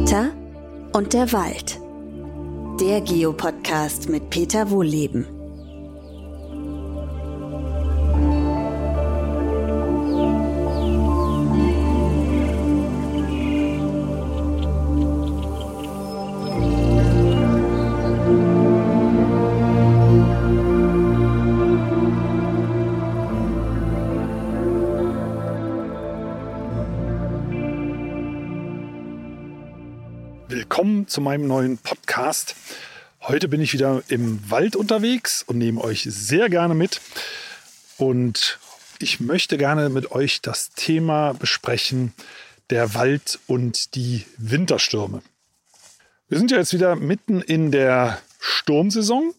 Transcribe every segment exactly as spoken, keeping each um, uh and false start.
Peter und der Wald. Der Geopodcast mit Peter Wohlleben. Willkommen zu meinem neuen Podcast. Heute bin ich wieder im Wald unterwegs und nehme euch sehr gerne mit. Und ich möchte gerne mit euch das Thema besprechen, der Wald und die Winterstürme. Wir sind ja jetzt wieder mitten in der Sturmsaison.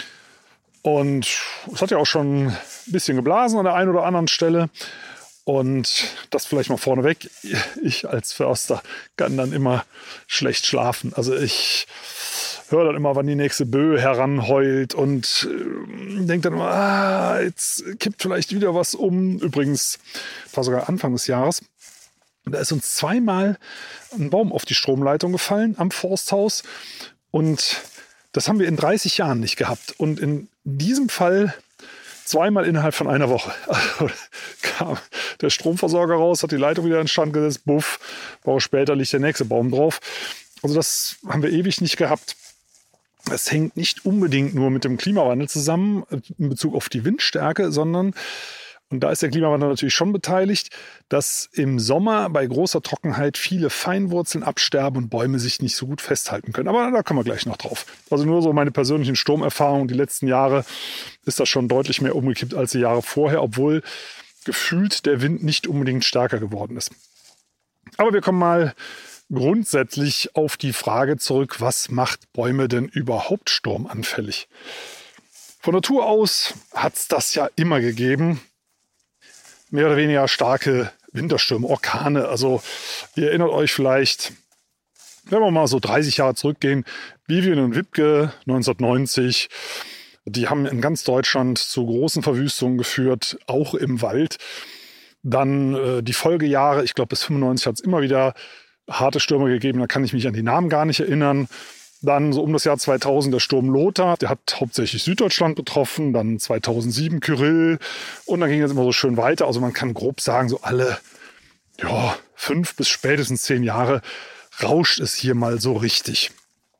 Und es hat ja auch schon ein bisschen geblasen an der einen oder anderen Stelle. Und das vielleicht mal vorneweg, ich als Förster kann dann immer schlecht schlafen. Also ich höre dann immer, wann die nächste Böe heranheult und denke dann immer, ah, jetzt kippt vielleicht wieder was um. Übrigens, das war sogar Anfang des Jahres. Da ist uns zweimal ein Baum auf die Stromleitung gefallen am Forsthaus. Und das haben wir in dreißig Jahren nicht gehabt. Und in diesem Fall zweimal innerhalb von einer Woche. Also kam der Stromversorger raus, hat die Leitung wieder in Stand gesetzt, buff, eine Woche später liegt der nächste Baum drauf. Also das haben wir ewig nicht gehabt. Es hängt nicht unbedingt nur mit dem Klimawandel zusammen in Bezug auf die Windstärke, sondern, und da ist der Klimawandel natürlich schon beteiligt, dass im Sommer bei großer Trockenheit viele Feinwurzeln absterben und Bäume sich nicht so gut festhalten können. Aber da kommen wir gleich noch drauf. Also nur so meine persönlichen Sturmerfahrungen. Die letzten Jahre ist das schon deutlich mehr umgekippt als die Jahre vorher, obwohl gefühlt der Wind nicht unbedingt stärker geworden ist. Aber wir kommen mal grundsätzlich auf die Frage zurück, was macht Bäume denn überhaupt sturmanfällig? Von Natur aus hat es das ja immer gegeben. Mehr oder weniger starke Winterstürme, Orkane. Also ihr erinnert euch vielleicht, wenn wir mal so dreißig Jahre zurückgehen, Vivian und Wiebke neunzehnhundertneunzig, die haben in ganz Deutschland zu großen Verwüstungen geführt, auch im Wald. Dann äh, die Folgejahre, ich glaube bis fünfundneunzig hat es immer wieder harte Stürme gegeben, da kann ich mich an die Namen gar nicht erinnern. Dann so um das Jahr zweitausend der Sturm Lothar, der hat hauptsächlich Süddeutschland betroffen, dann zweitausendsieben Kyrill und dann ging es immer so schön weiter. Also man kann grob sagen, so alle ja, fünf bis spätestens zehn Jahre rauscht es hier mal so richtig.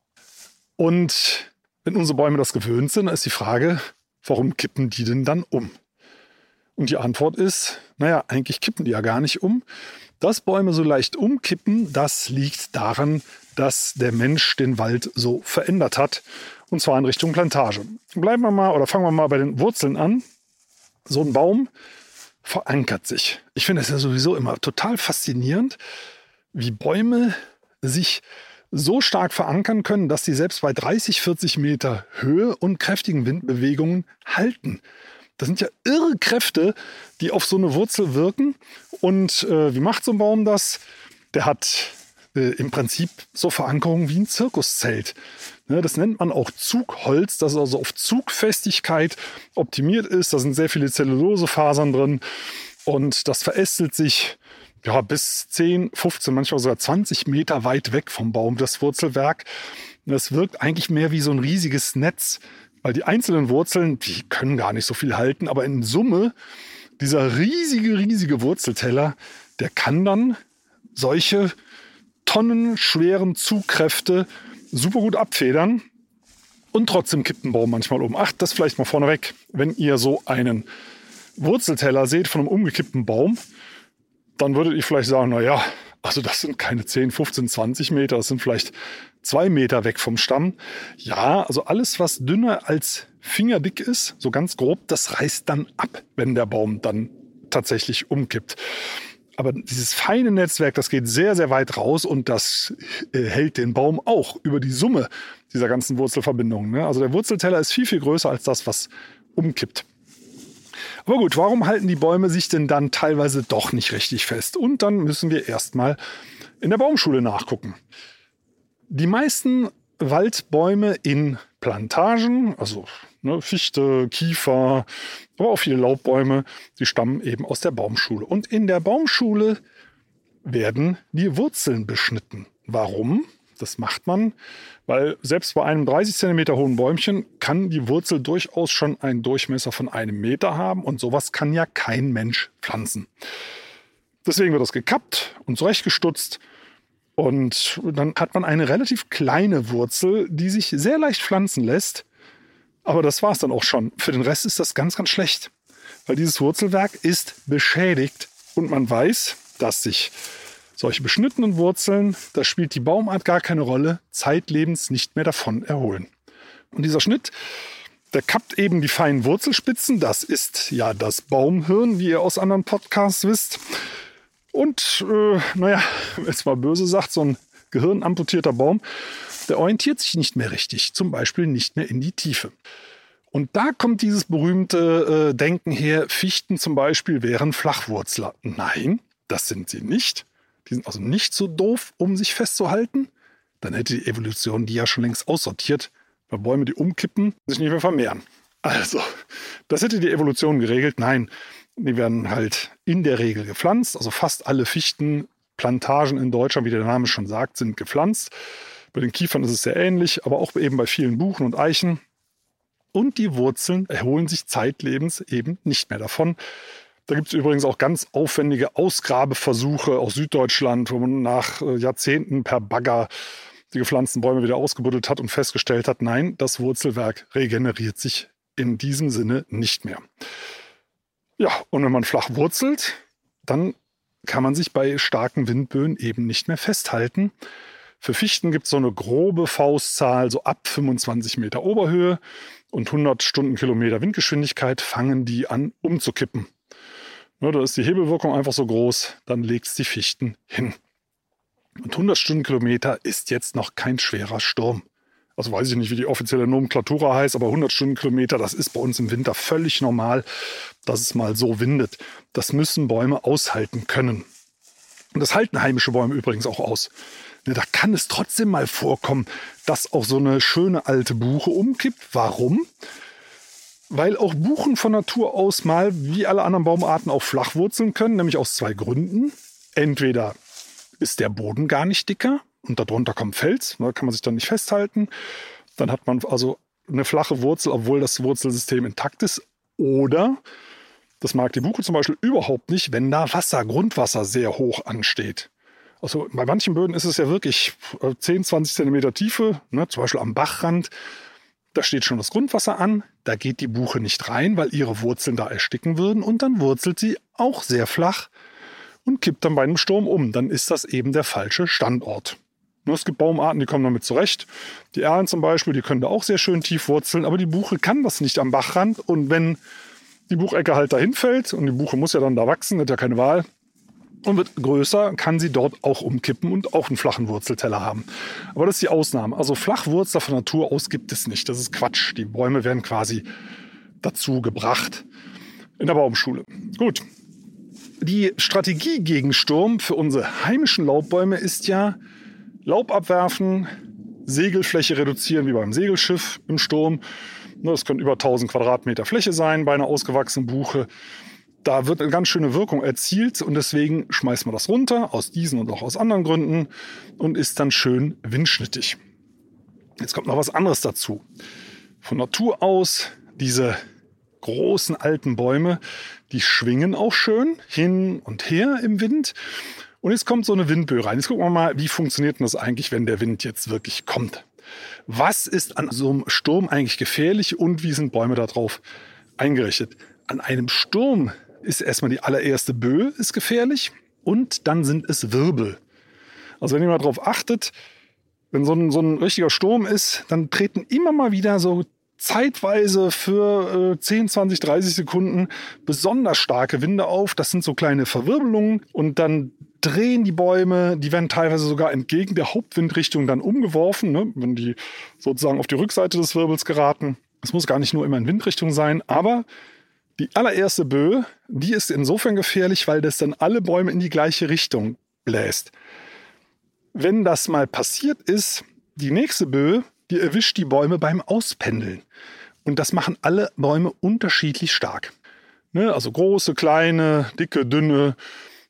Und wenn unsere Bäume das gewöhnt sind, ist die Frage, warum kippen die denn dann um? Und die Antwort ist, naja, eigentlich kippen die ja gar nicht um. Dass Bäume so leicht umkippen, das liegt daran, dass der Mensch den Wald so verändert hat, und zwar in Richtung Plantage. Bleiben wir mal oder fangen wir mal bei den Wurzeln an. So ein Baum verankert sich. Ich finde es ja sowieso immer total faszinierend, wie Bäume sich so stark verankern können, dass sie selbst bei dreißig, vierzig Meter Höhe und kräftigen Windbewegungen halten. Das sind ja irre Kräfte, die auf so eine Wurzel wirken. Und äh, wie macht so ein Baum das? Der hat äh, im Prinzip so Verankerungen wie ein Zirkuszelt. Ne, das nennt man auch Zugholz, das also auf Zugfestigkeit optimiert ist. Da sind sehr viele Zellulosefasern drin und das verästelt sich ja, bis zehn, fünfzehn, manchmal sogar zwanzig Meter weit weg vom Baum, das Wurzelwerk. Das wirkt eigentlich mehr wie so ein riesiges Netz. Weil die einzelnen Wurzeln, die können gar nicht so viel halten, aber in Summe, dieser riesige, riesige Wurzelteller, der kann dann solche tonnenschweren Zugkräfte super gut abfedern und trotzdem kippt ein Baum manchmal um. Ach, das vielleicht mal vorneweg. Wenn ihr so einen Wurzelteller seht von einem umgekippten Baum, dann würdet ihr vielleicht sagen, na ja, also das sind keine zehn, fünfzehn, zwanzig Meter, das sind vielleicht zwei Meter weg vom Stamm. Ja, also alles, was dünner als fingerdick ist, so ganz grob, das reißt dann ab, wenn der Baum dann tatsächlich umkippt. Aber dieses feine Netzwerk, das geht sehr, sehr weit raus und das äh, hält den Baum auch über die Summe dieser ganzen Wurzelverbindungen. Ne? Also der Wurzelteller ist viel, viel größer als das, was umkippt. Aber gut, warum halten die Bäume sich denn dann teilweise doch nicht richtig fest? Und dann müssen wir erstmal in der Baumschule nachgucken. Die meisten Waldbäume in Plantagen, also ne, Fichte, Kiefer, aber auch viele Laubbäume, die stammen eben aus der Baumschule. Und in der Baumschule werden die Wurzeln beschnitten. Warum? Das macht man, weil selbst bei einem dreißig Zentimeter hohen Bäumchen kann die Wurzel durchaus schon einen Durchmesser von einem Meter haben und sowas kann ja kein Mensch pflanzen. Deswegen wird das gekappt und zurechtgestutzt und dann hat man eine relativ kleine Wurzel, die sich sehr leicht pflanzen lässt. Aber das war es dann auch schon. Für den Rest ist das ganz, ganz schlecht, weil dieses Wurzelwerk ist beschädigt und man weiß, dass sich solche beschnittenen Wurzeln, da spielt die Baumart gar keine Rolle, zeitlebens nicht mehr davon erholen. Und dieser Schnitt, der kappt eben die feinen Wurzelspitzen. Das ist ja das Baumhirn, wie ihr aus anderen Podcasts wisst. Und äh, naja, wenn man jetzt mal böse sagt, so ein gehirnamputierter Baum, der orientiert sich nicht mehr richtig, zum Beispiel nicht mehr in die Tiefe. Und da kommt dieses berühmte äh, Denken her, Fichten zum Beispiel wären Flachwurzler. Nein, das sind sie nicht. Die sind also nicht so doof, um sich festzuhalten. Dann hätte die Evolution die ja schon längst aussortiert, weil Bäume, die umkippen, sich nicht mehr vermehren. Also, das hätte die Evolution geregelt. Nein, die werden halt in der Regel gepflanzt. Also fast alle Fichtenplantagen in Deutschland, wie der Name schon sagt, sind gepflanzt. Bei den Kiefern ist es sehr ähnlich, aber auch eben bei vielen Buchen und Eichen. Und die Wurzeln erholen sich zeitlebens eben nicht mehr davon. Da gibt es übrigens auch ganz aufwendige Ausgrabeversuche aus Süddeutschland, wo man nach Jahrzehnten per Bagger die gepflanzten Bäume wieder ausgebuddelt hat und festgestellt hat, nein, das Wurzelwerk regeneriert sich in diesem Sinne nicht mehr. Ja, und wenn man flach wurzelt, dann kann man sich bei starken Windböen eben nicht mehr festhalten. Für Fichten gibt es so eine grobe Faustzahl, so ab fünfundzwanzig Meter Oberhöhe und hundert Stundenkilometer Windgeschwindigkeit fangen die an umzukippen. Ja, da ist die Hebelwirkung einfach so groß, dann legt es die Fichten hin. Und hundert Stundenkilometer ist jetzt noch kein schwerer Sturm. Also weiß ich nicht, wie die offizielle Nomenklatura heißt, aber hundert Stundenkilometer, das ist bei uns im Winter völlig normal, dass es mal so windet. Das müssen Bäume aushalten können. Und das halten heimische Bäume übrigens auch aus. Da kann es trotzdem mal vorkommen, dass auch so eine schöne alte Buche umkippt. Warum? Weil auch Buchen von Natur aus mal, wie alle anderen Baumarten, auch flach wurzeln können, nämlich aus zwei Gründen. Entweder ist der Boden gar nicht dicker und darunter kommt Fels, da kann man sich dann nicht festhalten. Dann hat man also eine flache Wurzel, obwohl das Wurzelsystem intakt ist. Oder, das mag die Buche zum Beispiel überhaupt nicht, wenn da Wasser, Grundwasser sehr hoch ansteht. Also bei manchen Böden ist es ja wirklich zehn, zwanzig Zentimeter Tiefe, ne, zum Beispiel am Bachrand. Da steht schon das Grundwasser an, da geht die Buche nicht rein, weil ihre Wurzeln da ersticken würden und dann wurzelt sie auch sehr flach und kippt dann bei einem Sturm um. Dann ist das eben der falsche Standort. Nur es gibt Baumarten, die kommen damit zurecht. Die Erlen zum Beispiel, die können da auch sehr schön tief wurzeln, aber die Buche kann das nicht am Bachrand. Und wenn die Buchecke halt dahin fällt und die Buche muss ja dann da wachsen, hat ja keine Wahl, und wird größer, kann sie dort auch umkippen und auch einen flachen Wurzelteller haben. Aber das ist die Ausnahme. Also Flachwurzler von Natur aus gibt es nicht. Das ist Quatsch. Die Bäume werden quasi dazu gebracht in der Baumschule. Gut. Die Strategie gegen Sturm für unsere heimischen Laubbäume ist ja Laub abwerfen, Segelfläche reduzieren wie beim Segelschiff im Sturm. Das können über tausend Quadratmeter Fläche sein bei einer ausgewachsenen Buche. Da wird eine ganz schöne Wirkung erzielt und deswegen schmeißt man das runter, aus diesen und auch aus anderen Gründen, und ist dann schön windschnittig. Jetzt kommt noch was anderes dazu. Von Natur aus, diese großen alten Bäume, die schwingen auch schön hin und her im Wind. Und jetzt kommt so eine Windböe rein. Jetzt gucken wir mal, wie funktioniert denn das eigentlich, wenn der Wind jetzt wirklich kommt. Was ist an so einem Sturm eigentlich gefährlich und wie sind Bäume darauf eingerichtet? An einem Sturm ist erstmal die allererste Böe ist gefährlich und dann sind es Wirbel. Also wenn ihr mal drauf achtet, wenn so ein, so ein richtiger Sturm ist, dann treten immer mal wieder so zeitweise für äh, zehn, zwanzig, dreißig Sekunden besonders starke Winde auf. Das sind so kleine Verwirbelungen und dann drehen die Bäume, die werden teilweise sogar entgegen der Hauptwindrichtung dann umgeworfen, ne, wenn die sozusagen auf die Rückseite des Wirbels geraten. Es muss gar nicht nur immer in Windrichtung sein, aber die allererste Böe, die ist insofern gefährlich, weil das dann alle Bäume in die gleiche Richtung bläst. Wenn das mal passiert ist, die nächste Böe, die erwischt die Bäume beim Auspendeln. Und das machen alle Bäume unterschiedlich stark. Ne, also große, kleine, dicke, dünne,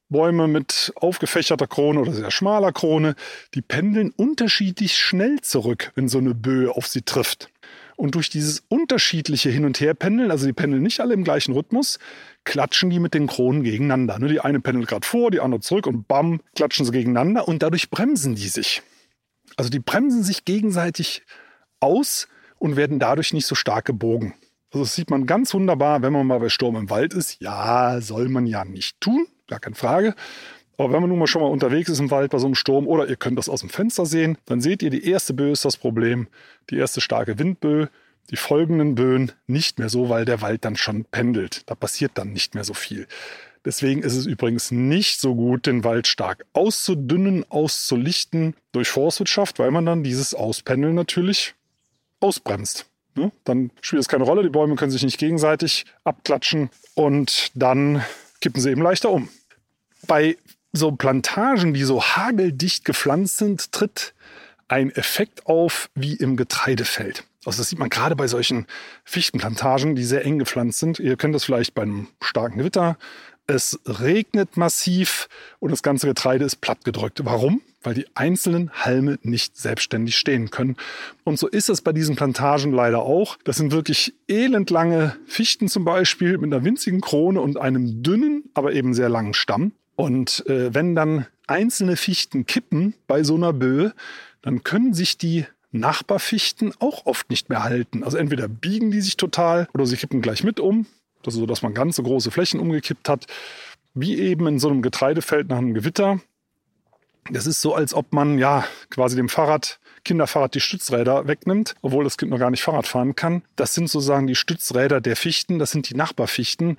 Bäume mit aufgefächerter Krone oder sehr schmaler Krone, die pendeln unterschiedlich schnell zurück, wenn so eine Böe auf sie trifft. Und durch dieses unterschiedliche Hin- und Herpendeln, also die pendeln nicht alle im gleichen Rhythmus, klatschen die mit den Kronen gegeneinander. Die eine pendelt gerade vor, die andere zurück und bam, klatschen sie gegeneinander und dadurch bremsen die sich. Also die bremsen sich gegenseitig aus und werden dadurch nicht so stark gebogen. Also das sieht man ganz wunderbar, wenn man mal bei Sturm im Wald ist. Ja, soll man ja nicht tun. Gar keine Frage. Aber wenn man nun mal schon mal unterwegs ist im Wald bei so einem Sturm oder ihr könnt das aus dem Fenster sehen, dann seht ihr, die erste Böe ist das Problem. Die erste starke Windböe, die folgenden Böen nicht mehr so, weil der Wald dann schon pendelt. Da passiert dann nicht mehr so viel. Deswegen ist es übrigens nicht so gut, den Wald stark auszudünnen, auszulichten durch Forstwirtschaft, weil man dann dieses Auspendeln natürlich ausbremst. Ne? Dann spielt es keine Rolle, die Bäume können sich nicht gegenseitig abklatschen und dann kippen sie eben leichter um. Bei so Plantagen, die so hageldicht gepflanzt sind, tritt ein Effekt auf wie im Getreidefeld. Also das sieht man gerade bei solchen Fichtenplantagen, die sehr eng gepflanzt sind. Ihr kennt das vielleicht bei einem starken Gewitter. Es regnet massiv und das ganze Getreide ist plattgedrückt. Warum? Weil die einzelnen Halme nicht selbstständig stehen können. Und so ist es bei diesen Plantagen leider auch. Das sind wirklich elendlange Fichten zum Beispiel mit einer winzigen Krone und einem dünnen, aber eben sehr langen Stamm. Und äh, wenn dann einzelne Fichten kippen bei so einer Böe, dann können sich die Nachbarfichten auch oft nicht mehr halten. Also entweder biegen die sich total oder sie kippen gleich mit um. Das ist so, dass man ganze große Flächen umgekippt hat, wie eben in so einem Getreidefeld nach einem Gewitter. Das ist so, als ob man ja quasi dem Fahrrad, Kinderfahrrad die Stützräder wegnimmt, obwohl das Kind noch gar nicht Fahrrad fahren kann. Das sind sozusagen die Stützräder der Fichten, das sind die Nachbarfichten.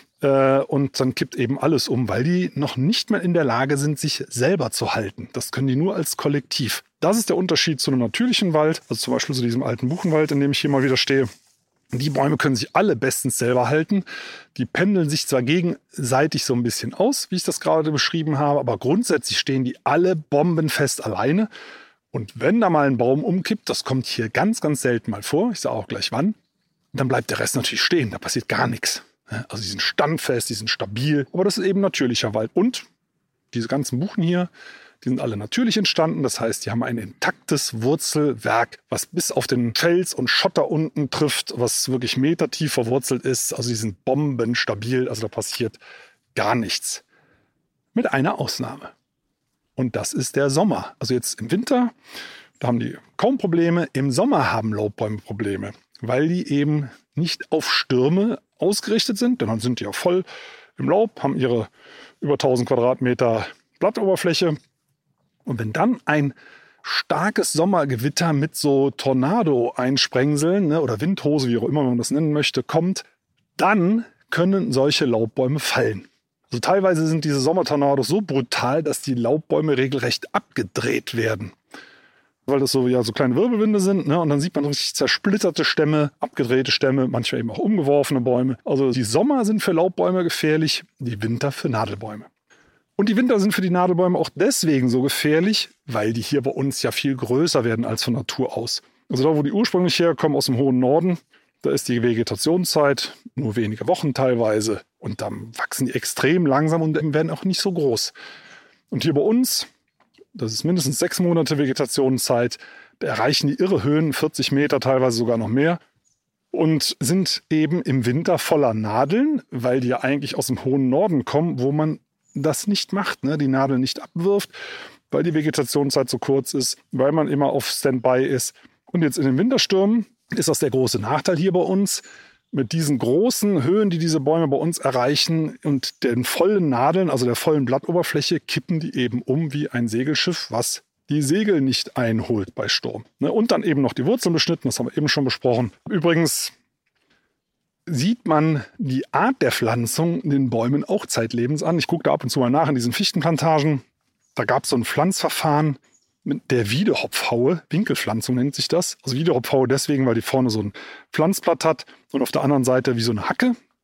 Und dann kippt eben alles um, weil die noch nicht mehr in der Lage sind, sich selber zu halten. Das können die nur als Kollektiv. Das ist der Unterschied zu einem natürlichen Wald, also zum Beispiel zu diesem alten Buchenwald, in dem ich hier mal wieder stehe. Die Bäume können sich alle bestens selber halten. Die pendeln sich zwar gegenseitig so ein bisschen aus, wie ich das gerade beschrieben habe, aber grundsätzlich stehen die alle bombenfest alleine. Und wenn da mal ein Baum umkippt, das kommt hier ganz, ganz selten mal vor, ich sage auch gleich wann, dann bleibt der Rest natürlich stehen, da passiert gar nichts. Also die sind standfest, die sind stabil, aber das ist eben natürlicher Wald. Und diese ganzen Buchen hier, die sind alle natürlich entstanden. Das heißt, die haben ein intaktes Wurzelwerk, was bis auf den Fels und Schotter unten trifft, was wirklich metertief verwurzelt ist. Also die sind bombenstabil, also da passiert gar nichts. Mit einer Ausnahme. Und das ist der Sommer. Also jetzt im Winter, da haben die kaum Probleme. Im Sommer haben Laubbäume Probleme, weil die eben nicht auf Stürme ausgerichtet sind. Denn dann sind die ja voll im Laub, haben ihre über tausend Quadratmeter Blattoberfläche. Und wenn dann ein starkes Sommergewitter mit so Tornado-Einsprengseln, ne, oder Windhose, wie auch immer man das nennen möchte, kommt, dann können solche Laubbäume fallen. Also teilweise sind diese Sommertornados so brutal, dass die Laubbäume regelrecht abgedreht werden. Weil das so, ja, so kleine Wirbelwinde sind, ne? Und dann sieht man richtig zersplitterte Stämme, abgedrehte Stämme, manchmal eben auch umgeworfene Bäume. Also die Sommer sind für Laubbäume gefährlich, die Winter für Nadelbäume. Und die Winter sind für die Nadelbäume auch deswegen so gefährlich, weil die hier bei uns ja viel größer werden als von Natur aus. Also da, wo die ursprünglich herkommen, aus dem hohen Norden, da ist die Vegetationszeit nur wenige Wochen teilweise. Und dann wachsen die extrem langsam und werden auch nicht so groß. Und hier bei uns, das ist mindestens sechs Monate Vegetationszeit, da erreichen die irre Höhen, vierzig Meter, teilweise sogar noch mehr. Und sind eben im Winter voller Nadeln, weil die ja eigentlich aus dem hohen Norden kommen, wo man das nicht macht, ne? Die Nadel nicht abwirft, weil die Vegetationszeit so kurz ist, weil man immer auf Standby ist. Und jetzt in den Winterstürmen ist das der große Nachteil hier bei uns. Mit diesen großen Höhen, die diese Bäume bei uns erreichen und den vollen Nadeln, also der vollen Blattoberfläche, kippen die eben um wie ein Segelschiff, was die Segel nicht einholt bei Sturm. Ne? Und dann eben noch die Wurzeln beschnitten, das haben wir eben schon besprochen. Übrigens sieht man die Art der Pflanzung in den Bäumen auch zeitlebens an. Ich gucke da ab und zu mal nach in diesen Fichtenplantagen. Da gab es so ein Pflanzverfahren mit der Wiedehopfhaue. Winkelpflanzung nennt sich das. Also Wiedehopfhaue deswegen, weil die vorne so ein Pflanzblatt hat und auf der anderen Seite wie so eine Hacke.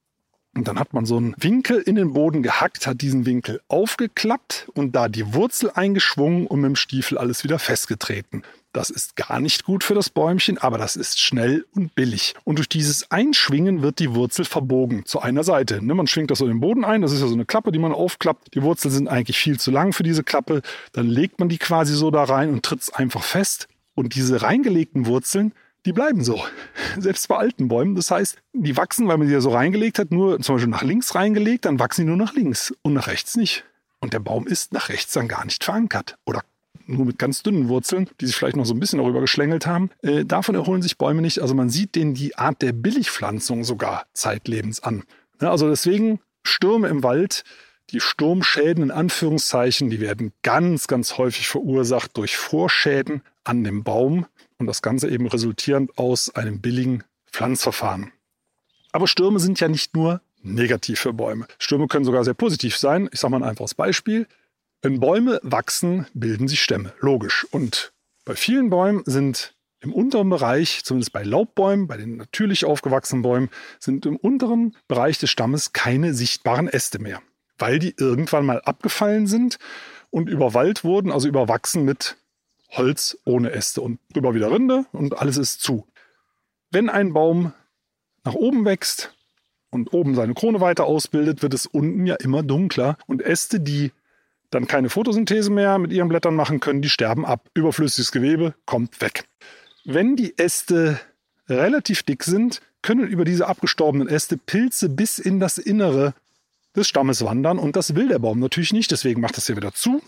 Und dann hat man so einen Winkel in den Boden gehackt, hat diesen Winkel aufgeklappt und da die Wurzel eingeschwungen und mit dem Stiefel alles wieder festgetreten. Das ist gar nicht gut für das Bäumchen, aber das ist schnell und billig. Und durch dieses Einschwingen wird die Wurzel verbogen zu einer Seite. Man schwingt das so in den Boden ein, das ist ja so eine Klappe, die man aufklappt. Die Wurzeln sind eigentlich viel zu lang für diese Klappe. Dann legt man die quasi so da rein und tritt es einfach fest. Und diese reingelegten Wurzeln, die bleiben so, selbst bei alten Bäumen. Das heißt, die wachsen, weil man die ja so reingelegt hat, nur zum Beispiel nach links reingelegt, dann wachsen die nur nach links und nach rechts nicht. Und der Baum ist nach rechts dann gar nicht verankert oder nur mit ganz dünnen Wurzeln, die sich vielleicht noch so ein bisschen darüber geschlängelt haben. Äh, davon erholen sich Bäume nicht. Also man sieht denen die Art der Billigpflanzung sogar zeitlebens an. Ja, also deswegen Stürme im Wald, die Sturmschäden in Anführungszeichen, die werden ganz, ganz häufig verursacht durch Vorschäden an dem Baum. Und das Ganze eben resultierend aus einem billigen Pflanzverfahren. Aber Stürme sind ja nicht nur negativ für Bäume. Stürme können sogar sehr positiv sein. Ich sage mal ein einfaches Beispiel. Wenn Bäume wachsen, bilden sich Stämme. Logisch. Und bei vielen Bäumen sind im unteren Bereich, zumindest bei Laubbäumen, bei den natürlich aufgewachsenen Bäumen, sind im unteren Bereich des Stammes keine sichtbaren Äste mehr. Weil die irgendwann mal abgefallen sind und überwallt wurden, also überwachsen mit Holz ohne Äste und drüber wieder Rinde und alles ist zu. Wenn ein Baum nach oben wächst und oben seine Krone weiter ausbildet, wird es unten ja immer dunkler und Äste, die dann keine Photosynthese mehr mit ihren Blättern machen können, die sterben ab. Überflüssiges Gewebe kommt weg. Wenn die Äste relativ dick sind, können über diese abgestorbenen Äste Pilze bis in das Innere des Stammes wandern und das will der Baum natürlich nicht, deswegen macht das hier wieder zu,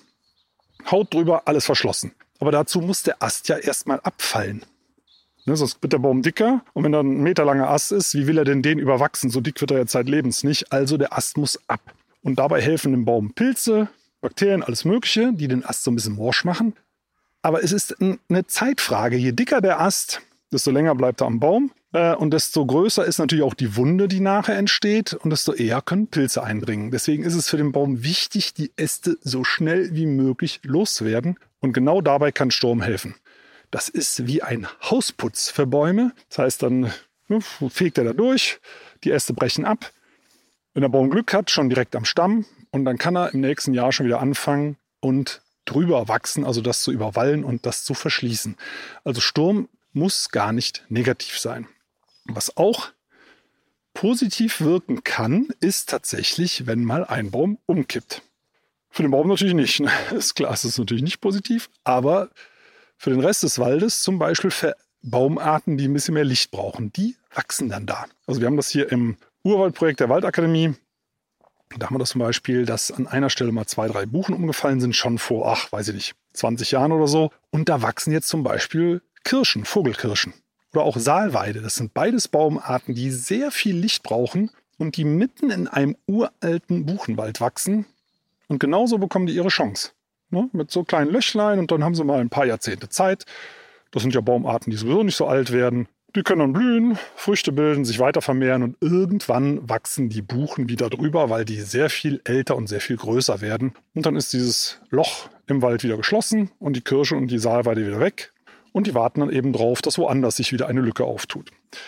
Haut drüber, alles verschlossen. Aber dazu muss der Ast ja erstmal abfallen. Ne, sonst wird der Baum dicker und wenn da ein Meter langer Ast ist, wie will er denn den überwachsen? So dick wird er ja zeitlebens nicht, also der Ast muss ab. Und dabei helfen dem Baum Pilze, Bakterien, alles Mögliche, die den Ast so ein bisschen morsch machen. Aber es ist eine Zeitfrage. Je dicker der Ast, desto länger bleibt er am Baum. Äh, und desto größer ist natürlich auch die Wunde, die nachher entsteht. Und desto eher können Pilze eindringen. Deswegen ist es für den Baum wichtig, die Äste so schnell wie möglich loszuwerden. Und genau dabei kann Sturm helfen. Das ist wie ein Hausputz für Bäume. Das heißt, dann ne, fegt er da durch, die Äste brechen ab. Wenn der Baum Glück hat, schon direkt am Stamm. Und dann kann er im nächsten Jahr schon wieder anfangen und drüber wachsen, also das zu überwallen und das zu verschließen. Also Sturm muss gar nicht negativ sein. Was auch positiv wirken kann, ist tatsächlich, wenn mal ein Baum umkippt. Für den Baum natürlich nicht. Ne? Ist klar, es ist natürlich nicht positiv, aber für den Rest des Waldes, zum Beispiel für Baumarten, die ein bisschen mehr Licht brauchen, die wachsen dann da. Also wir haben das hier im Urwaldprojekt der Waldakademie. Da haben wir das zum Beispiel, dass an einer Stelle mal zwei, drei Buchen umgefallen sind, schon vor, ach, weiß ich nicht, zwanzig Jahren oder so. Und da wachsen jetzt zum Beispiel Kirschen, Vogelkirschen oder auch Salweide. Das sind beides Baumarten, die sehr viel Licht brauchen und die mitten in einem uralten Buchenwald wachsen. Und genauso bekommen die ihre Chance. Ne? Mit so kleinen Löchlein und dann haben sie mal ein paar Jahrzehnte Zeit. Das sind ja Baumarten, die sowieso nicht so alt werden. Die können dann blühen, Früchte bilden, sich weiter vermehren und irgendwann wachsen die Buchen wieder drüber, weil die sehr viel älter und sehr viel größer werden. Und dann ist dieses Loch im Wald wieder geschlossen und die Kirsche und die Salweide wieder weg. Und die warten dann eben drauf, dass woanders sich wieder eine Lücke auftut.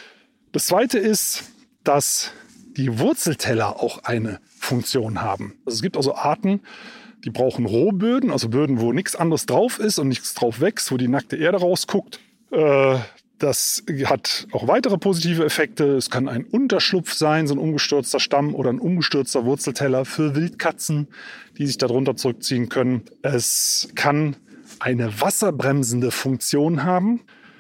Das Zweite ist, dass die Wurzelteller auch eine Funktion haben. Also es gibt also Arten, die brauchen Rohböden, also Böden, wo nichts anderes drauf ist und nichts drauf wächst, wo die nackte Erde rausguckt. Äh, Das hat auch weitere positive Effekte. Es kann ein Unterschlupf sein, so ein umgestürzter Stamm oder ein umgestürzter Wurzelteller für Wildkatzen, die sich darunter zurückziehen können. Es kann eine wasserbremsende Funktion haben.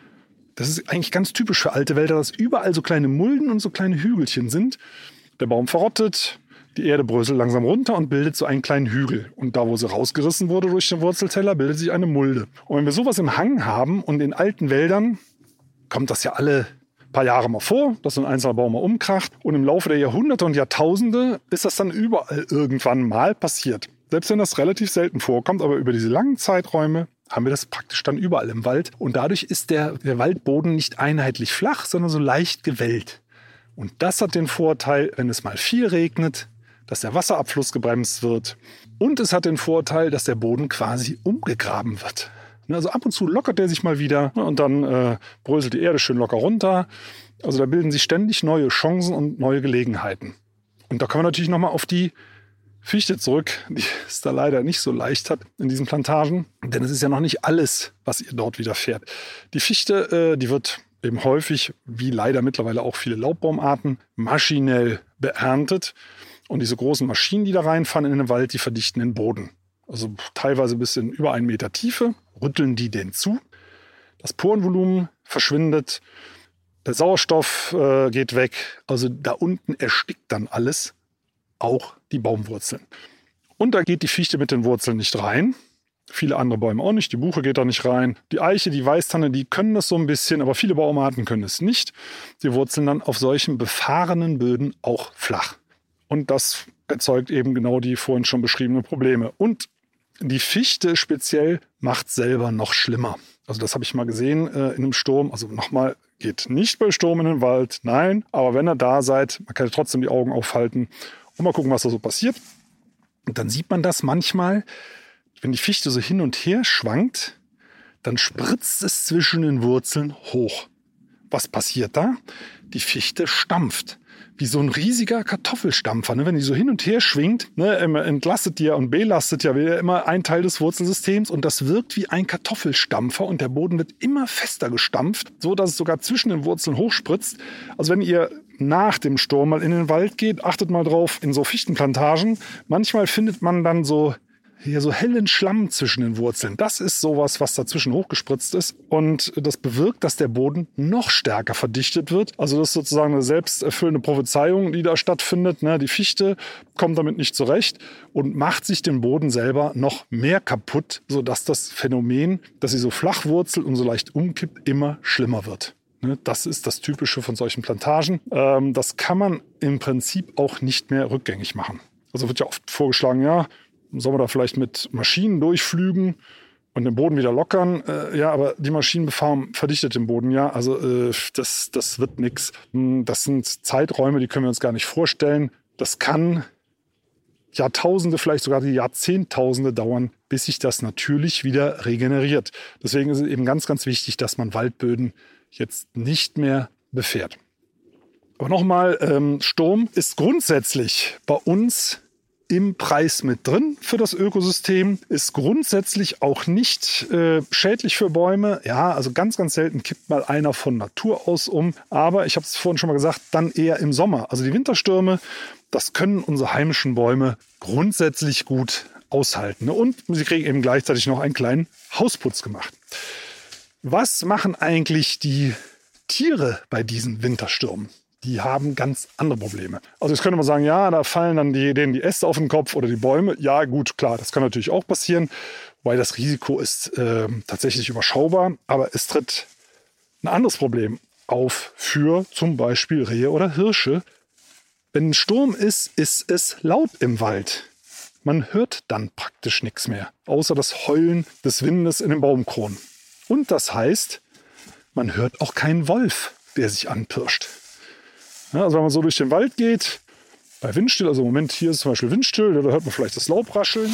Das ist eigentlich ganz typisch für alte Wälder, dass überall so kleine Mulden und so kleine Hügelchen sind. Der Baum verrottet, die Erde bröselt langsam runter und bildet so einen kleinen Hügel. Und da, wo sie rausgerissen wurde durch den Wurzelteller, bildet sich eine Mulde. Und wenn wir sowas im Hang haben und in alten Wäldern kommt das ja alle paar Jahre mal vor, dass so ein einzelner Baum mal umkracht. Und im Laufe der Jahrhunderte und Jahrtausende ist das dann überall irgendwann mal passiert. Selbst wenn das relativ selten vorkommt, aber über diese langen Zeiträume haben wir das praktisch dann überall im Wald. Und dadurch ist der, der Waldboden nicht einheitlich flach, sondern so leicht gewellt. Und das hat den Vorteil, wenn es mal viel regnet, dass der Wasserabfluss gebremst wird. Und es hat den Vorteil, dass der Boden quasi umgegraben wird. Also ab und zu lockert der sich mal wieder und dann äh, bröselt die Erde schön locker runter. Also da bilden sich ständig neue Chancen und neue Gelegenheiten. Und da kommen wir natürlich nochmal auf die Fichte zurück, die es da leider nicht so leicht hat in diesen Plantagen. Denn es ist ja noch nicht alles, was ihr dort widerfährt. Die Fichte, äh, die wird eben häufig, wie leider mittlerweile auch viele Laubbaumarten, maschinell beerntet. Und diese großen Maschinen, die da reinfahren in den Wald, die verdichten den Boden. Also teilweise bis in über einen Meter Tiefe, rütteln die den zu. Das Porenvolumen verschwindet, der Sauerstoff äh, geht weg. Also da unten erstickt dann alles, auch die Baumwurzeln. Und da geht die Fichte mit den Wurzeln nicht rein. Viele andere Bäume auch nicht. Die Buche geht da nicht rein. Die Eiche, die Weißtanne, die können das so ein bisschen, aber viele Baumarten können es nicht. Die wurzeln dann auf solchen befahrenen Böden auch flach. Und das erzeugt eben genau die vorhin schon beschriebenen Probleme. Und die Fichte speziell macht selber noch schlimmer. Also das habe ich mal gesehen äh, in einem Sturm. Also nochmal, geht nicht bei Sturm in den Wald. Nein, aber wenn ihr da seid, man kann trotzdem die Augen aufhalten und mal gucken, was da so passiert. Und dann sieht man das manchmal, wenn die Fichte so hin und her schwankt, dann spritzt es zwischen den Wurzeln hoch. Was passiert da? Die Fichte stampft. Wie so ein riesiger Kartoffelstampfer. Ne? Wenn die so hin und her schwingt, ne, entlastet die ja und belastet ja wieder immer ein Teil des Wurzelsystems und das wirkt wie ein Kartoffelstampfer und der Boden wird immer fester gestampft, so dass es sogar zwischen den Wurzeln hochspritzt. Also wenn ihr nach dem Sturm mal in den Wald geht, achtet mal drauf, in so Fichtenplantagen, manchmal findet man dann so hier so hellen Schlamm zwischen den Wurzeln. Das ist sowas, was dazwischen hochgespritzt ist. Und das bewirkt, dass der Boden noch stärker verdichtet wird. Also das ist sozusagen eine selbsterfüllende Prophezeiung, die da stattfindet. Die Fichte kommt damit nicht zurecht und macht sich den Boden selber noch mehr kaputt, sodass das Phänomen, dass sie so flach wurzelt und so leicht umkippt, immer schlimmer wird. Das ist das Typische von solchen Plantagen. Das kann man im Prinzip auch nicht mehr rückgängig machen. Also wird ja oft vorgeschlagen, ja, soll man da vielleicht mit Maschinen durchflügen und den Boden wieder lockern? Äh, ja, aber die Maschinenbefahrung verdichtet den Boden ja. Also äh, das, das wird nichts. Das sind Zeiträume, die können wir uns gar nicht vorstellen. Das kann Jahrtausende, vielleicht sogar die Jahrzehntausende dauern, bis sich das natürlich wieder regeneriert. Deswegen ist es eben ganz, ganz wichtig, dass man Waldböden jetzt nicht mehr befährt. Aber nochmal, ähm, Sturm ist grundsätzlich bei uns im Preis mit drin für das Ökosystem, ist grundsätzlich auch nicht äh, schädlich für Bäume. Ja, also ganz, ganz selten kippt mal einer von Natur aus um. Aber ich habe es vorhin schon mal gesagt, dann eher im Sommer. Also die Winterstürme, das können unsere heimischen Bäume grundsätzlich gut aushalten. Und sie kriegen eben gleichzeitig noch einen kleinen Hausputz gemacht. Was machen eigentlich die Tiere bei diesen Winterstürmen? Die haben ganz andere Probleme. Also jetzt könnte man sagen, ja, da fallen dann die, denen die Äste auf den Kopf oder die Bäume. Ja gut, klar, das kann natürlich auch passieren, weil das Risiko ist äh, tatsächlich überschaubar. Aber es tritt ein anderes Problem auf für zum Beispiel Rehe oder Hirsche. Wenn ein Sturm ist, ist es laut im Wald. Man hört dann praktisch nichts mehr, außer das Heulen des Windes in den Baumkronen. Und das heißt, man hört auch keinen Wolf, der sich anpirscht. Ja, also wenn man so durch den Wald geht, bei Windstill, also im Moment hier ist zum Beispiel Windstill, da hört man vielleicht das Laub rascheln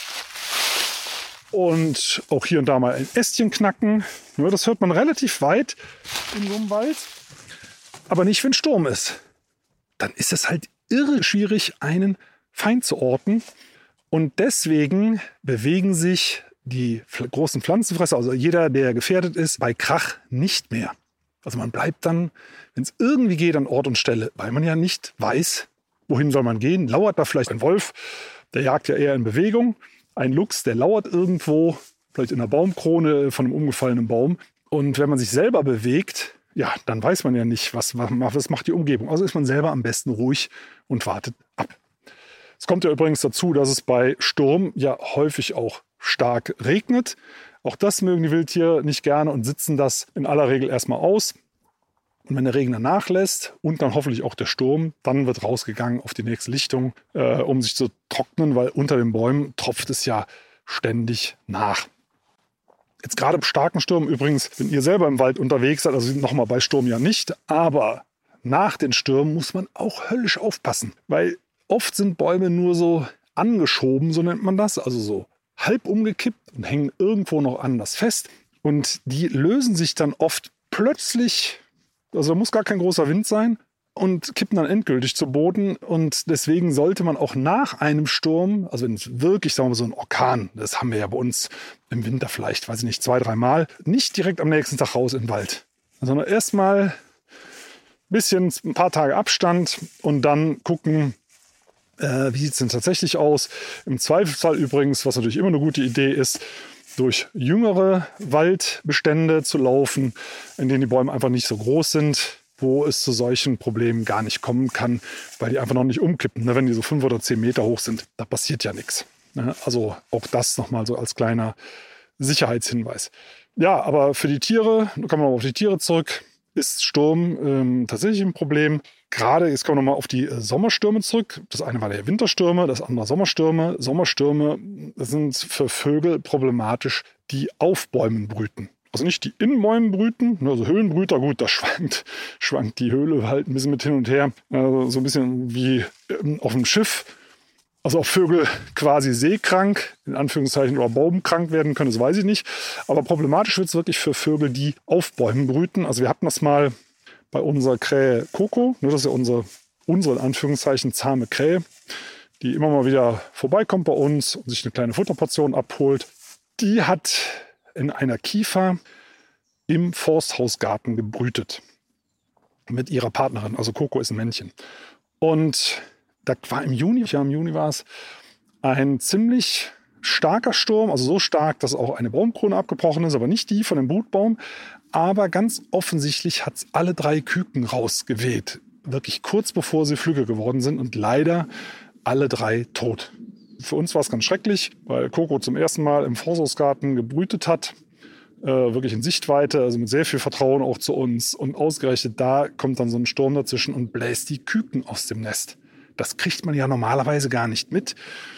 und auch hier und da mal ein Ästchen knacken. Ja, das hört man relativ weit in so einem Wald, aber nicht, wenn Sturm ist. Dann ist es halt irre schwierig, einen Feind zu orten und deswegen bewegen sich die großen Pflanzenfresser, also jeder, der gefährdet ist, bei Krach nicht mehr. Also man bleibt dann, wenn es irgendwie geht, an Ort und Stelle, weil man ja nicht weiß, wohin soll man gehen. Lauert da vielleicht ein Wolf, der jagt ja eher in Bewegung. Ein Luchs, der lauert irgendwo, vielleicht in einer Baumkrone von einem umgefallenen Baum. Und wenn man sich selber bewegt, ja, dann weiß man ja nicht, was, was macht die Umgebung. Also ist man selber am besten ruhig und wartet ab. Es kommt ja übrigens dazu, dass es bei Sturm ja häufig auch stark regnet. Auch das mögen die Wildtiere nicht gerne und sitzen das in aller Regel erstmal aus. Und wenn der Regen dann nachlässt und dann hoffentlich auch der Sturm, dann wird rausgegangen auf die nächste Lichtung, äh, um sich zu trocknen, weil unter den Bäumen tropft es ja ständig nach. Jetzt gerade im starken Sturm übrigens, wenn ihr selber im Wald unterwegs seid, also nochmal bei Sturm ja nicht, aber nach den Stürmen muss man auch höllisch aufpassen, weil oft sind Bäume nur so angeschoben, so nennt man das, also so halb umgekippt und hängen irgendwo noch anders fest. Und die lösen sich dann oft plötzlich, also da muss gar kein großer Wind sein, und kippen dann endgültig zu Boden. Und deswegen sollte man auch nach einem Sturm, also wenn es wirklich, sagen wir mal, so ein Orkan, das haben wir ja bei uns im Winter vielleicht, weiß ich nicht, zwei, dreimal, nicht direkt am nächsten Tag raus in den Wald, sondern erstmal ein bisschen, ein paar Tage Abstand und dann gucken, äh, wie sieht es denn tatsächlich aus. Im Zweifelsfall übrigens, was natürlich immer eine gute Idee ist, durch jüngere Waldbestände zu laufen, in denen die Bäume einfach nicht so groß sind, wo es zu solchen Problemen gar nicht kommen kann, weil die einfach noch nicht umkippen. Wenn die so fünf oder zehn Meter hoch sind, da passiert ja nichts. Also auch das nochmal so als kleiner Sicherheitshinweis. Ja, aber für die Tiere, da kommen wir noch auf die Tiere zurück, ist Sturm ähm, tatsächlich ein Problem. Gerade, jetzt kommen wir nochmal auf die Sommerstürme zurück. Das eine war der Winterstürme, das andere Sommerstürme. Sommerstürme sind für Vögel problematisch, die auf Bäumen brüten. Also nicht die in Bäumen brüten, also Höhlenbrüter, gut, da schwankt, schwankt die Höhle halt ein bisschen mit hin und her. Also so ein bisschen wie auf dem Schiff. Also auch Vögel quasi seekrank, in Anführungszeichen, oder baumkrank werden können, das weiß ich nicht. Aber problematisch wird es wirklich für Vögel, die auf Bäumen brüten. Also wir hatten das mal bei unserer Krähe Coco, das ist ja unsere, unsere in Anführungszeichen zahme Krähe, die immer mal wieder vorbeikommt bei uns und sich eine kleine Futterportion abholt. Die hat in einer Kiefer im Forsthausgarten gebrütet mit ihrer Partnerin. Also Coco ist ein Männchen. Und da war im Juni, ja im Juni war es, ein ziemlich starker Sturm, also so stark, dass auch eine Baumkrone abgebrochen ist, aber nicht die von dem Brutbaum. Aber ganz offensichtlich hat es alle drei Küken rausgeweht. Wirklich kurz bevor sie Flügge geworden sind und leider alle drei tot. Für uns war es ganz schrecklich, weil Coco zum ersten Mal im Forsthausgarten gebrütet hat. Äh, wirklich in Sichtweite, also mit sehr viel Vertrauen auch zu uns. Und ausgerechnet da kommt dann so ein Sturm dazwischen und bläst die Küken aus dem Nest. Das kriegt man ja normalerweise gar nicht mit,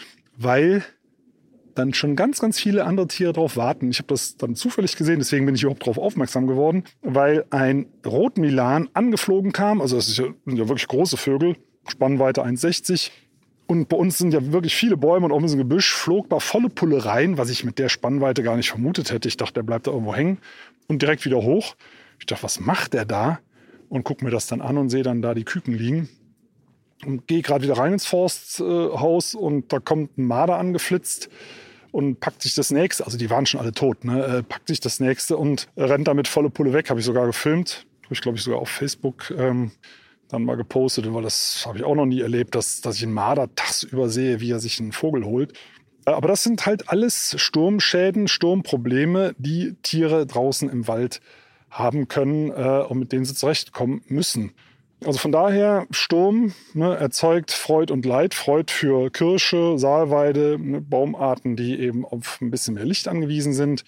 weil dann schon ganz, ganz viele andere Tiere drauf warten. Ich habe das dann zufällig gesehen, deswegen bin ich überhaupt darauf aufmerksam geworden, weil ein Rotmilan angeflogen kam. Also das ist ja, sind ja wirklich große Vögel, Spannweite eins Komma sechzig. Und bei uns sind ja wirklich viele Bäume und auch ein bisschen Gebüsch, flog da volle Pulle rein, was ich mit der Spannweite gar nicht vermutet hätte. Ich dachte, der bleibt da irgendwo hängen und direkt wieder hoch. Ich dachte, was macht der da? Und gucke mir das dann an und sehe dann da die Küken liegen. Und gehe gerade wieder rein ins Forsthaus äh, und da kommt ein Marder angeflitzt und packt sich das nächste, also die waren schon alle tot, ne? äh, packt sich das nächste und rennt damit volle Pulle weg. Habe ich sogar gefilmt, habe ich glaube ich sogar auf Facebook ähm, dann mal gepostet, weil das habe ich auch noch nie erlebt, dass, dass ich einen Marder tagsüber sehe, wie er sich einen Vogel holt. Äh, aber das sind halt alles Sturmschäden, Sturmprobleme, die Tiere draußen im Wald haben können äh, und mit denen sie zurechtkommen müssen. Also von daher, Sturm ne, erzeugt Freud und Leid. Freud für Kirsche, Salweide, ne, Baumarten, die eben auf ein bisschen mehr Licht angewiesen sind.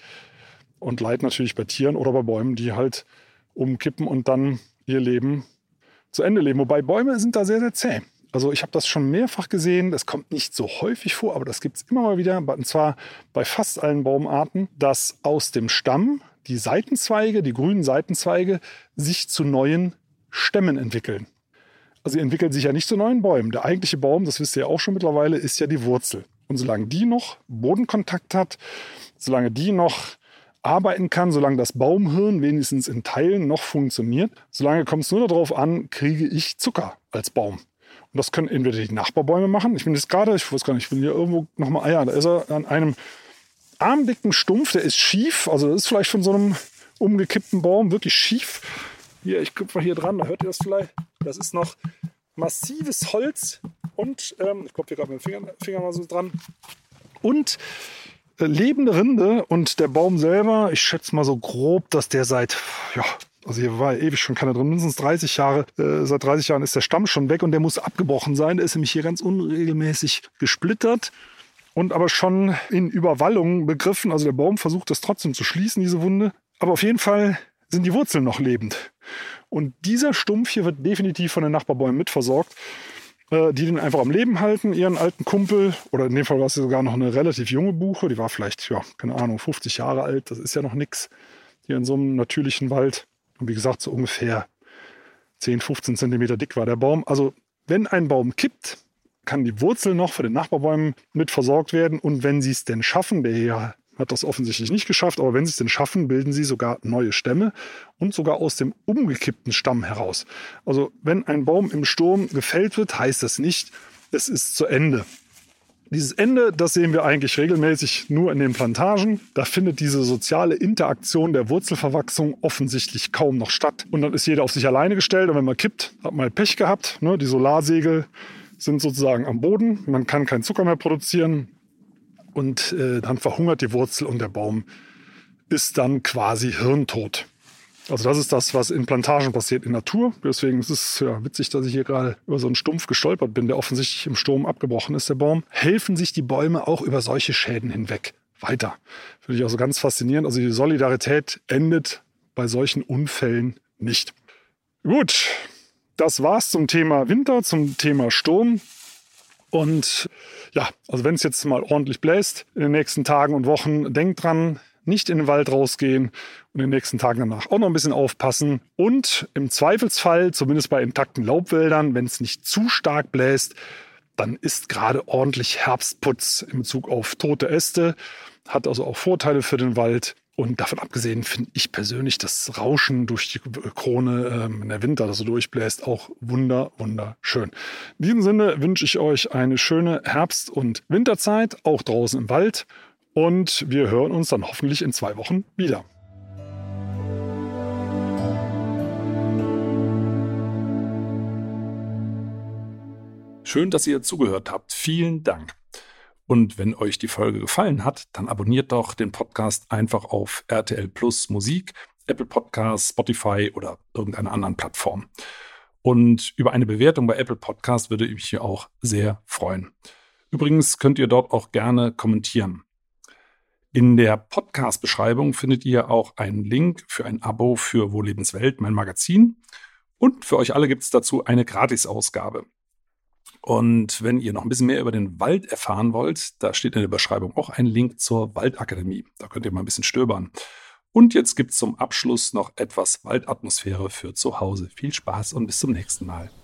Und Leid natürlich bei Tieren oder bei Bäumen, die halt umkippen und dann ihr Leben zu Ende leben. Wobei Bäume sind da sehr, sehr zäh. Also ich habe das schon mehrfach gesehen. Das kommt nicht so häufig vor, aber das gibt es immer mal wieder. Und zwar bei fast allen Baumarten, dass aus dem Stamm die Seitenzweige, die grünen Seitenzweige, sich zu neuen Stämmen entwickeln. Also sie entwickeln sich ja nicht zu neuen Bäumen. Der eigentliche Baum, das wisst ihr ja auch schon mittlerweile, ist ja die Wurzel. Und solange die noch Bodenkontakt hat, solange die noch arbeiten kann, solange das Baumhirn wenigstens in Teilen noch funktioniert, solange kommt es nur darauf an, kriege ich Zucker als Baum. Und das können entweder die Nachbarbäume machen. Ich bin jetzt gerade, ich weiß gar nicht, ich bin hier irgendwo nochmal, ah ja, da ist er an einem armdicken Stumpf, der ist schief. Also das ist vielleicht von so einem umgekippten Baum wirklich schief. Hier, ich gucke mal hier dran, da hört ihr das vielleicht. Das ist noch massives Holz und, ähm, ich klopfe hier gerade mit dem Finger, Finger mal so dran. Und äh, lebende Rinde und der Baum selber, ich schätze mal so grob, dass der seit, ja, also hier war ewig schon keiner drin, mindestens dreißig Jahre. Äh, seit dreißig Jahren ist der Stamm schon weg und der muss abgebrochen sein. Der ist nämlich hier ganz unregelmäßig gesplittert und aber schon in Überwallung begriffen. Also der Baum versucht das trotzdem zu schließen, diese Wunde. Aber auf jeden Fall sind die Wurzeln noch lebend. Und dieser Stumpf hier wird definitiv von den Nachbarbäumen mitversorgt, äh, die den einfach am Leben halten, ihren alten Kumpel, oder in dem Fall war es sogar noch eine relativ junge Buche, die war vielleicht, ja, keine Ahnung, fünfzig Jahre alt, das ist ja noch nichts hier in so einem natürlichen Wald. Und wie gesagt, so ungefähr zehn, fünfzehn Zentimeter dick war der Baum. Also wenn ein Baum kippt, kann die Wurzel noch für den Nachbarbäumen mit versorgt werden. Und wenn sie es denn schaffen, der hier hat das offensichtlich nicht geschafft, aber wenn sie es denn schaffen, bilden sie sogar neue Stämme und sogar aus dem umgekippten Stamm heraus. Also wenn ein Baum im Sturm gefällt wird, heißt das nicht, es ist zu Ende. Dieses Ende, das sehen wir eigentlich regelmäßig nur in den Plantagen. Da findet diese soziale Interaktion der Wurzelverwachsung offensichtlich kaum noch statt. Und dann ist jeder auf sich alleine gestellt und wenn man kippt, hat man halt Pech gehabt. Ne? Die Solarsegel sind sozusagen am Boden, man kann keinen Zucker mehr produzieren und äh, dann verhungert die Wurzel und der Baum ist dann quasi hirntot. Also das ist das, was in Plantagen passiert in Natur. Deswegen ist es ja witzig, dass ich hier gerade über so einen Stumpf gestolpert bin, der offensichtlich im Sturm abgebrochen ist, der Baum. Helfen sich die Bäume auch über solche Schäden hinweg weiter. Finde ich auch so ganz faszinierend. Also die Solidarität endet bei solchen Unfällen nicht. Gut, das war's zum Thema Winter, zum Thema Sturm. Und ja, also wenn es jetzt mal ordentlich bläst in den nächsten Tagen und Wochen, denkt dran, nicht in den Wald rausgehen und in den nächsten Tagen danach auch noch ein bisschen aufpassen. Und im Zweifelsfall, zumindest bei intakten Laubwäldern, wenn es nicht zu stark bläst, dann ist gerade ordentlich Herbstputz in Bezug auf tote Äste. Hat also auch Vorteile für den Wald. Und davon abgesehen finde ich persönlich das Rauschen durch die Krone, ähm, wenn der Winter das so durchbläst, auch wunder, wunderschön. In diesem Sinne wünsche ich euch eine schöne Herbst- und Winterzeit, auch draußen im Wald. Und wir hören uns dann hoffentlich in zwei Wochen wieder. Schön, dass ihr zugehört habt. Vielen Dank. Und wenn euch die Folge gefallen hat, dann abonniert doch den Podcast einfach auf R T L Plus Musik, Apple Podcasts, Spotify oder irgendeiner anderen Plattform. Und über eine Bewertung bei Apple Podcasts würde ich mich auch sehr freuen. Übrigens könnt ihr dort auch gerne kommentieren. In der Podcast-Beschreibung findet ihr auch einen Link für ein Abo für Wohllebenswelt, mein Magazin. Und für euch alle gibt es dazu eine Gratisausgabe. Und wenn ihr noch ein bisschen mehr über den Wald erfahren wollt, da steht in der Beschreibung auch ein Link zur Waldakademie. Da könnt ihr mal ein bisschen stöbern. Und jetzt gibt es zum Abschluss noch etwas Waldatmosphäre für zu Hause. Viel Spaß und bis zum nächsten Mal.